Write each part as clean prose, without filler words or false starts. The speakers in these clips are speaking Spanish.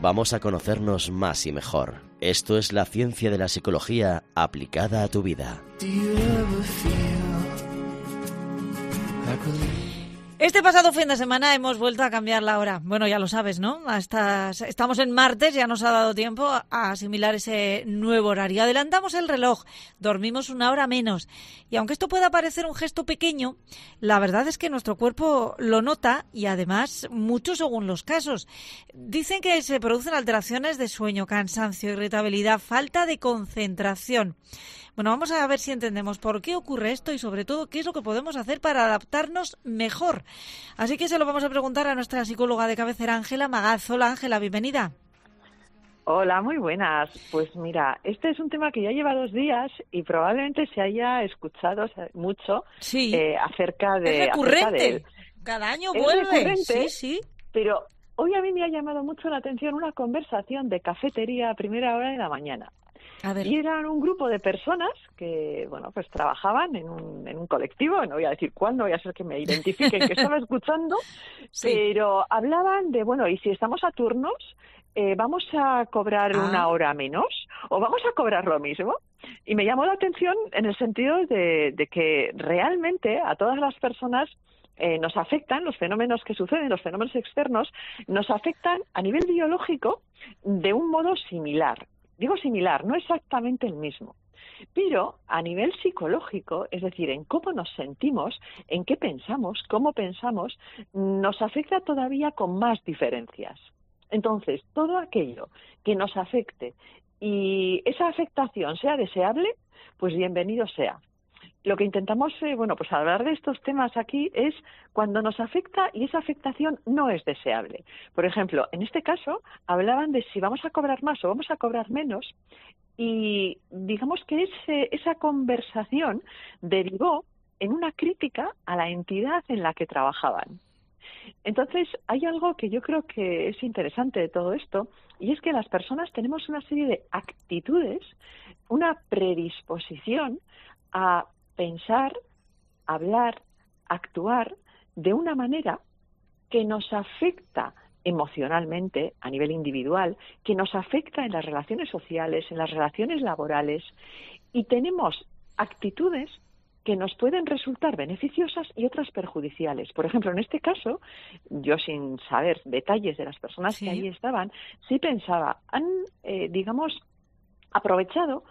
Vamos a conocernos más y mejor. Esto es la ciencia de la psicología aplicada a tu vida. Este pasado fin de semana hemos vuelto a cambiar la hora. Bueno, ya lo sabes, ¿no? Estamos en martes, ya nos ha dado tiempo a asimilar ese nuevo horario. Adelantamos el reloj, dormimos una hora menos. Y aunque esto pueda parecer un gesto pequeño, la verdad es que nuestro cuerpo lo nota y además mucho según los casos. Dicen que se producen alteraciones de sueño, cansancio, irritabilidad, falta de concentración. Bueno, vamos a ver si entendemos por qué ocurre esto y sobre todo qué es lo que podemos hacer para adaptarnos mejor. Así que se lo vamos a preguntar a nuestra psicóloga de cabecera, Ángela Magaz. Hola, Ángela, bienvenida. Hola, muy buenas. Pues mira, este es un tema que ya lleva 2 días y probablemente se haya escuchado mucho acerca de... Es recurrente, acerca de cada año vuelve. Sí. Pero hoy a mí me ha llamado mucho la atención una conversación de cafetería a primera hora de la mañana. A ver. Y eran un grupo de personas que, bueno, pues trabajaban en un colectivo, no voy a decir cuál, no voy a ser que me identifiquen que estaba escuchando, pero hablaban de, bueno, y si estamos a turnos, ¿vamos a cobrar una hora menos o vamos a cobrar lo mismo? Y me llamó la atención en el sentido de que realmente a todas las personas nos afectan los fenómenos que suceden, los fenómenos externos, nos afectan a nivel biológico de un modo similar. Digo similar, no exactamente el mismo, pero a nivel psicológico, es decir, en cómo nos sentimos, en qué pensamos, cómo pensamos, nos afecta todavía con más diferencias. Entonces, todo aquello que nos afecte y esa afectación sea deseable, pues bienvenido sea. Lo que intentamos, pues hablar de estos temas aquí es cuando nos afecta y esa afectación no es deseable. Por ejemplo, en este caso hablaban de si vamos a cobrar más o vamos a cobrar menos y digamos que esa conversación derivó en una crítica a la entidad en la que trabajaban. Entonces, hay algo que yo creo que es interesante de todo esto y es que las personas tenemos una serie de actitudes, una predisposición a pensar, hablar, actuar de una manera que nos afecta emocionalmente a nivel individual, que nos afecta en las relaciones sociales, en las relaciones laborales, y tenemos actitudes que nos pueden resultar beneficiosas y otras perjudiciales. Por ejemplo, en este caso, yo sin saber detalles de las personas que allí estaban, sí pensaba, han, aprovechado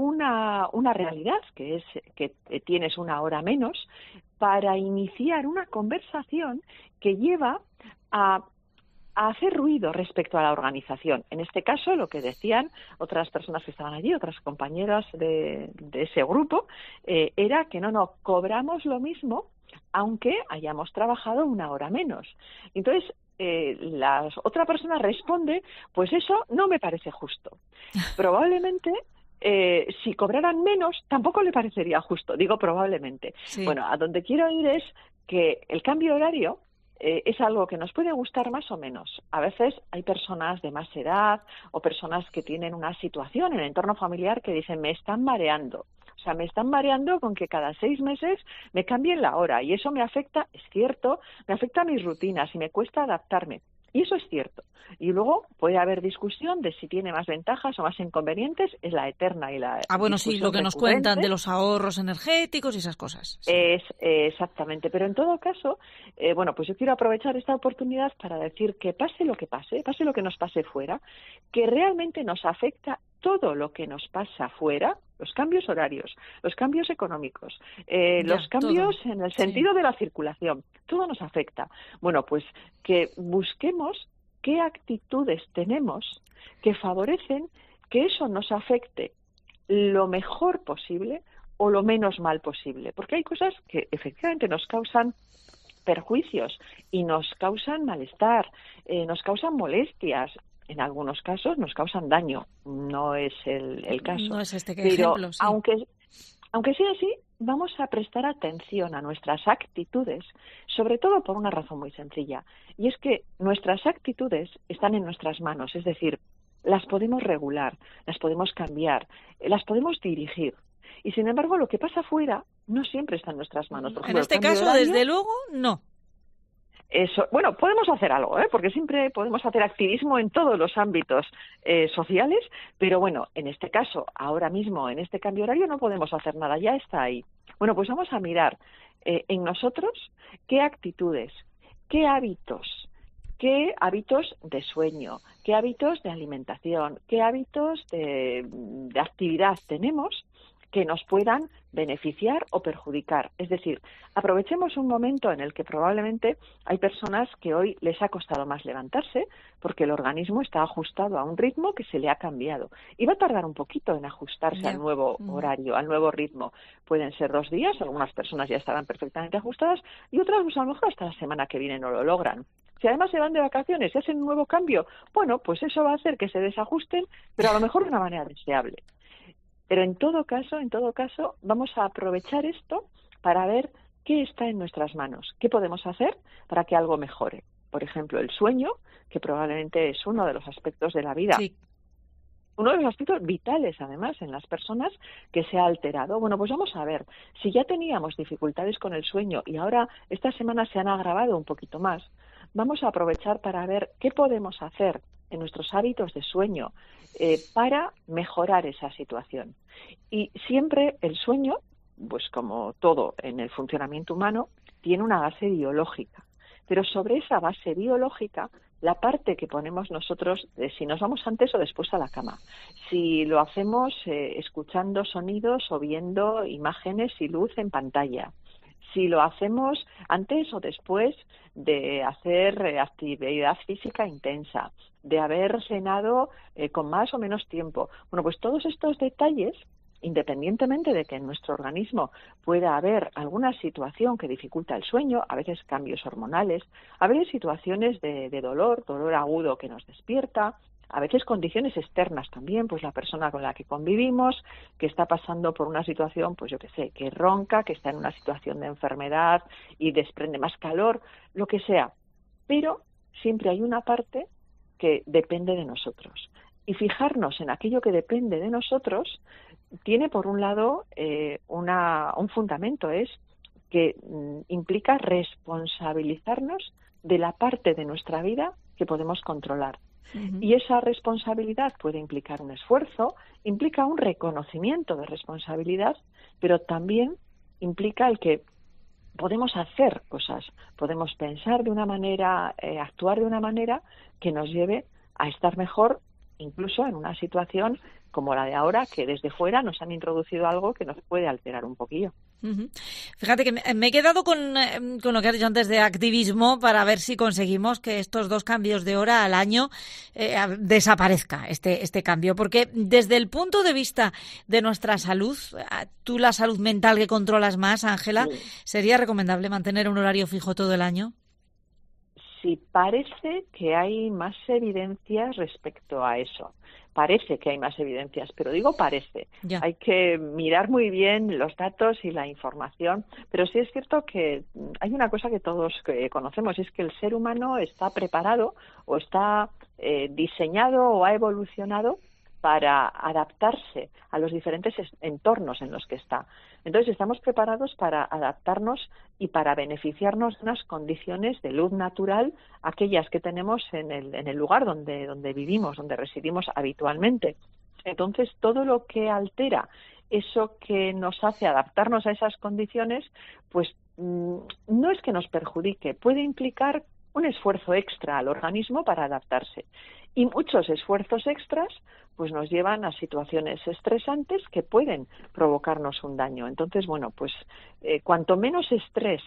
una realidad, que es que tienes una hora menos, para iniciar una conversación que lleva a hacer ruido respecto a la organización. En este caso, lo que decían otras personas que estaban allí, otras compañeras de ese grupo, era que no cobramos lo mismo, aunque hayamos trabajado una hora menos. Entonces, la otra persona responde, pues eso no me parece justo. Probablemente si cobraran menos, tampoco le parecería justo, digo probablemente. Sí. Bueno, a donde quiero ir es que el cambio horario es algo que nos puede gustar más o menos. A veces hay personas de más edad o personas que tienen una situación en el entorno familiar que dicen, me están mareando. O sea, me están mareando con que cada 6 meses me cambien la hora y eso me afecta, es cierto, me afecta a mis rutinas y me cuesta adaptarme. Y eso es cierto. Y luego puede haber discusión de si tiene más ventajas o más inconvenientes, es la eterna y la sí, lo que nos cuentan de los ahorros energéticos y esas cosas. Sí. Exactamente. Pero en todo caso, pues yo quiero aprovechar esta oportunidad para decir que pase lo que nos pase fuera, que realmente nos afecta todo lo que nos pasa fuera, los cambios horarios, los cambios económicos, los cambios todo en el sentido de la circulación, todo nos afecta. Bueno, pues que busquemos qué actitudes tenemos que favorecen que eso nos afecte lo mejor posible o lo menos mal posible, porque hay cosas que efectivamente nos causan perjuicios y nos causan malestar, nos causan molestias. En algunos casos nos causan daño, no es el caso. No es pero ejemplo, sí. Aunque sea así, vamos a prestar atención a nuestras actitudes, sobre todo por una razón muy sencilla, y es que nuestras actitudes están en nuestras manos, es decir, las podemos regular, las podemos cambiar, las podemos dirigir. Y sin embargo, lo que pasa fuera no siempre está en nuestras manos. Por ejemplo, en este caso, desde luego, no. Eso, bueno, podemos hacer algo, porque siempre podemos hacer activismo en todos los ámbitos sociales, pero bueno, en este caso, ahora mismo, en este cambio horario, no podemos hacer nada, ya está ahí. Bueno, pues vamos a mirar en nosotros qué actitudes, qué hábitos de sueño, qué hábitos de alimentación, qué hábitos de actividad tenemos que nos puedan beneficiar o perjudicar. Es decir, aprovechemos un momento en el que probablemente hay personas que hoy les ha costado más levantarse porque el organismo está ajustado a un ritmo que se le ha cambiado y va a tardar un poquito en ajustarse al nuevo horario, al nuevo ritmo. Pueden ser 2 días, algunas personas ya estarán perfectamente ajustadas y otras pues a lo mejor hasta la semana que viene no lo logran. Si además se van de vacaciones y hacen un nuevo cambio, bueno, pues eso va a hacer que se desajusten, pero a lo mejor de una manera deseable. Pero en todo caso, vamos a aprovechar esto para ver qué está en nuestras manos, qué podemos hacer para que algo mejore. Por ejemplo, el sueño, que probablemente es uno de los aspectos de la vida. Sí. Uno de los aspectos vitales, además, en las personas que se ha alterado. Bueno, pues vamos a ver, si ya teníamos dificultades con el sueño y ahora esta semana se han agravado un poquito más, vamos a aprovechar para ver qué podemos hacer en nuestros hábitos de sueño para mejorar esa situación. Y siempre el sueño, pues como todo en el funcionamiento humano, tiene una base biológica. Pero sobre esa base biológica, la parte que ponemos nosotros, si nos vamos antes o después a la cama, si lo hacemos escuchando sonidos o viendo imágenes y luz en pantalla, si lo hacemos antes o después de hacer actividad física intensa, de haber cenado con más o menos tiempo. Bueno, pues todos estos detalles, independientemente de que en nuestro organismo pueda haber alguna situación que dificulta el sueño, a veces cambios hormonales, a veces situaciones de dolor agudo que nos despierta, a veces condiciones externas también, pues la persona con la que convivimos, que está pasando por una situación, pues yo qué sé, que ronca, que está en una situación de enfermedad y desprende más calor, lo que sea. Pero siempre hay una parte que depende de nosotros. Y fijarnos en aquello que depende de nosotros tiene, por un lado, un fundamento, es que implica responsabilizarnos de la parte de nuestra vida que podemos controlar. Uh-huh. Y esa responsabilidad puede implicar un esfuerzo, implica un reconocimiento de responsabilidad, pero también implica el que podemos hacer cosas, podemos pensar de una manera, actuar de una manera que nos lleve a estar mejor, incluso en una situación como la de ahora, que desde fuera nos han introducido algo que nos puede alterar un poquillo. Uh-huh. Fíjate que me he quedado con lo que has dicho antes de activismo para ver si conseguimos que estos 2 cambios de hora al año desaparezca este cambio, porque desde el punto de vista de nuestra salud, tú la salud mental que controlas más, Ángela, sí. ¿Sería recomendable mantener un horario fijo todo el año? Sí, parece que hay más evidencias respecto a eso. Parece que hay más evidencias, pero digo parece. Ya. Hay que mirar muy bien los datos y la información, pero sí es cierto que hay una cosa que todos conocemos, es que el ser humano está preparado o está diseñado o ha evolucionado para adaptarse a los diferentes entornos en los que está. Entonces estamos preparados para adaptarnos y para beneficiarnos de unas condiciones de luz natural, aquellas que tenemos en el lugar donde vivimos, donde residimos habitualmente. Entonces todo lo que altera eso que nos hace adaptarnos a esas condiciones, pues no es que nos perjudique, puede implicar un esfuerzo extra al organismo para adaptarse. Y muchos esfuerzos extras pues nos llevan a situaciones estresantes que pueden provocarnos un daño. Entonces, bueno, pues cuanto menos estrés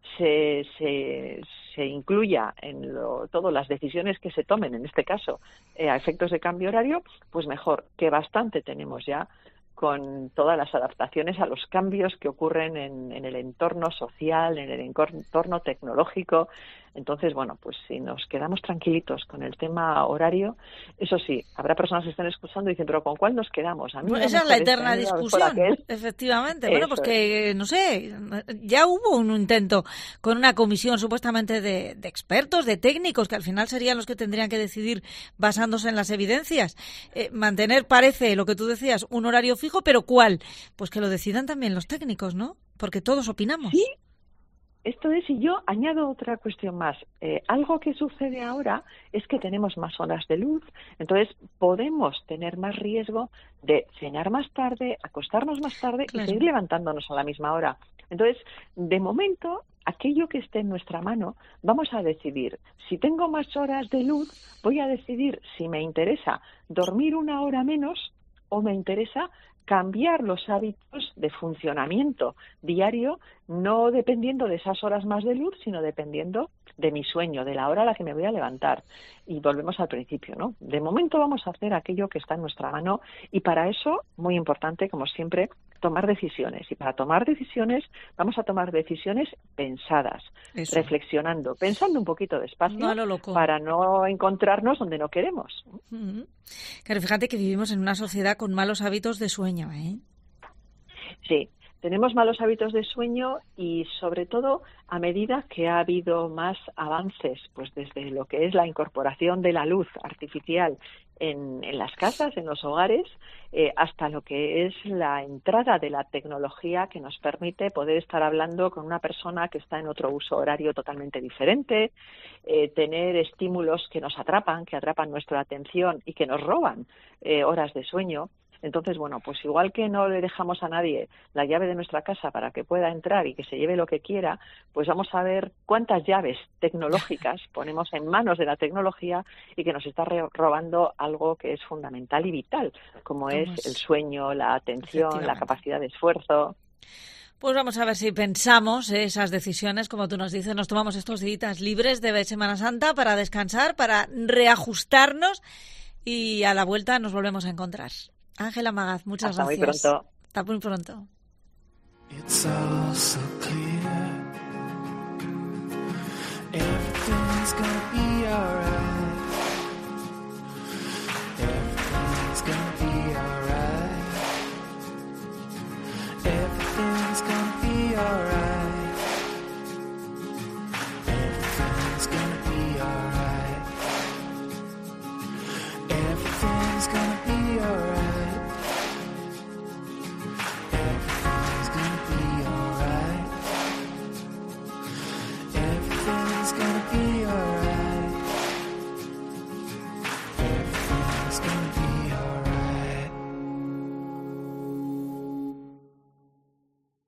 se incluya en todas las decisiones que se tomen, en este caso a efectos de cambio horario, pues mejor, que bastante tenemos ya con todas las adaptaciones a los cambios que ocurren en el entorno social, en el entorno tecnológico. Entonces, bueno, pues si nos quedamos tranquilitos con el tema horario, eso sí, habrá personas que estén escuchando y dicen, pero ¿con cuál nos quedamos? A mí pues esa es la eterna discusión, efectivamente. Bueno, pues que, no sé, ya hubo un intento con una comisión supuestamente de expertos, de técnicos, que al final serían los que tendrían que decidir basándose en las evidencias. Mantener, parece, lo que tú decías, un horario fijo, pero ¿cuál? Pues que lo decidan también los técnicos, ¿no? Porque todos opinamos. Sí. Esto es, y yo añado otra cuestión más. Algo que sucede ahora es que tenemos más horas de luz, entonces podemos tener más riesgo de cenar más tarde, acostarnos más tarde y seguir levantándonos a la misma hora. Entonces, de momento, aquello que esté en nuestra mano, vamos a decidir. Si tengo más horas de luz, voy a decidir si me interesa dormir una hora menos o me interesa cambiar los hábitos de funcionamiento diario, no dependiendo de esas horas más de luz, sino dependiendo de mi sueño, de la hora a la que me voy a levantar. Y volvemos al principio, ¿no? De momento vamos a hacer aquello que está en nuestra mano y para eso, muy importante, como siempre, tomar decisiones. Y para tomar decisiones, vamos a tomar decisiones pensadas, reflexionando, pensando un poquito despacio para no encontrarnos donde no queremos. Claro, fíjate que vivimos en una sociedad con malos hábitos de sueño, ¿eh? Sí. Tenemos malos hábitos de sueño y, sobre todo, a medida que ha habido más avances, pues desde lo que es la incorporación de la luz artificial en las casas, en los hogares, hasta lo que es la entrada de la tecnología que nos permite poder estar hablando con una persona que está en otro uso horario totalmente diferente, tener estímulos que nos atrapan, que atrapan nuestra atención y que nos roban horas de sueño. Entonces, bueno, pues igual que no le dejamos a nadie la llave de nuestra casa para que pueda entrar y que se lleve lo que quiera, pues vamos a ver cuántas llaves tecnológicas ponemos en manos de la tecnología y que nos está robando algo que es fundamental y vital, como es el sueño, la atención, la capacidad de esfuerzo. Pues vamos a ver si pensamos esas decisiones, como tú nos dices, nos tomamos estos días libres de Semana Santa para descansar, para reajustarnos y a la vuelta nos volvemos a encontrar. Ángela Magaz, muchas gracias. Hasta muy pronto. Hasta muy pronto. It's all so clear. Everything's gonna be alright. Everything's gonna be